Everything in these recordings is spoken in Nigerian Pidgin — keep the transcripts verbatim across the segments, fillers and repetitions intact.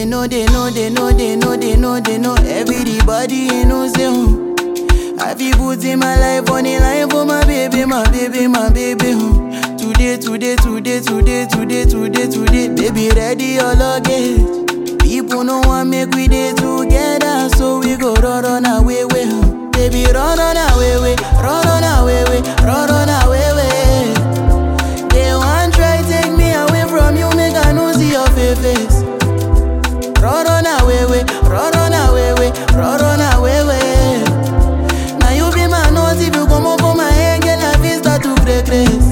know, they know, they know, they know, they know, they know. Everybody knows you. I feel put in my life on the line for my baby, my baby, my baby. Today, today, today, today, today, today, today, baby, ready your luggage. People no want make we day together, so we go run on away way. Baby, run on away way, run on away way, run on away way. They want try take me away from you, make I no see your face. Run on away way, run on away way, run on away way. Now you be my nose if you come up on my head, girl, I feel start to break grace.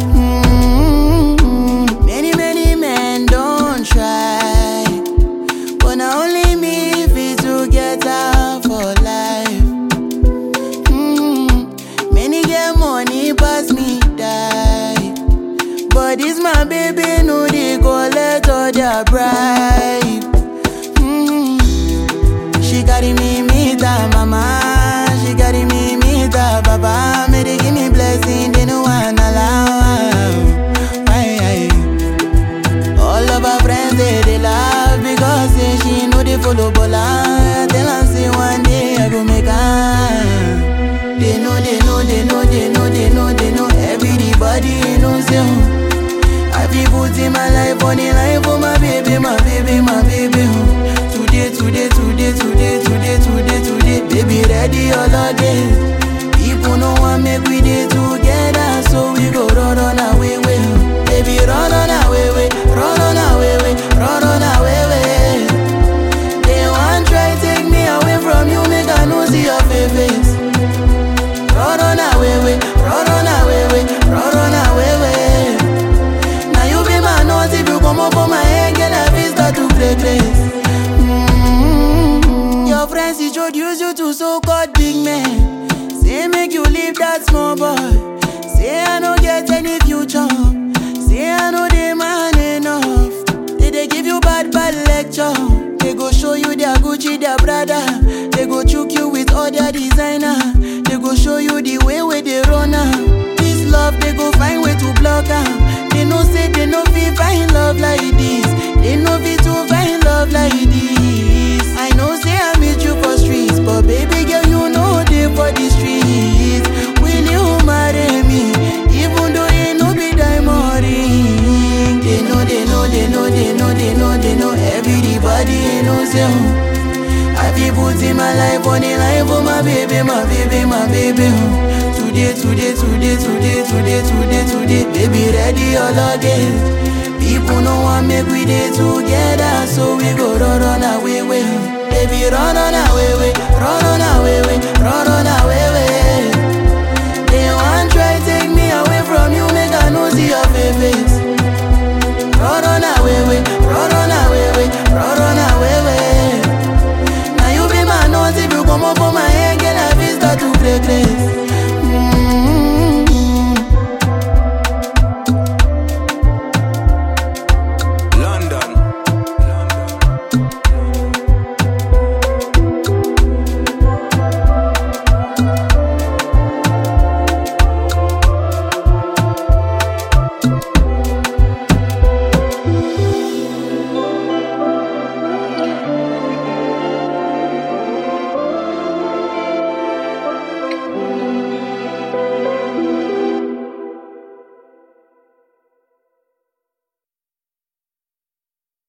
Mm-hmm. Many many men don't try, but now only me fit to get out for life. Mm-hmm. Many get money pass me die, but this my baby no they collect all their bribe. Mm-hmm. She carry me meet her mama, she carry me meet her papa. May they give me blessing, they no one allow. Aye, aye. All of her friends they, they laugh because say she know they follow Bola. Tell her say one day I go make her. They know, they know, they know, they know, they know, they know. Everybody knows you. I feel put in my life on the line for my baby, my baby, my baby. Today, today, today, today, today, today, today, baby, ready your luggage. People no want make we day together, so we go run on away way. Baby, run on away way, run on away way, run on away way. They want try take me away from you, make I no see your face. Run on away way, run on away way, run on away way. Now you be my nose if you come up on my head, girl, I feel start to break grace. Mm-hmm. Your friends introduce you to so-called big men. Say make you leave that small boy. Say I no get any future. Say I know they man enough. They they give you bad bad lecture. They go show you their Gucci, their Prada. They go choke you with all their designer. They go show you the way where they run am. This love they go find way to block am. They no say they no fit find love like this. They no fit to find love like this. I know say I meet you for streets, but baby girl you know they for the streets. Will you marry me? Even though you no be diamond ring. They know, they know, they know, they know, they know, they know. Everybody knows you. I feel put in my life on the line for my baby, my baby, my baby. Today, today, today, today, today, today, today, baby, ready your luggage. People no want make we day together, so we go run on away way. Baby, run on away way, run on away way, run on away way. They want try take me away from you, make I no see your face.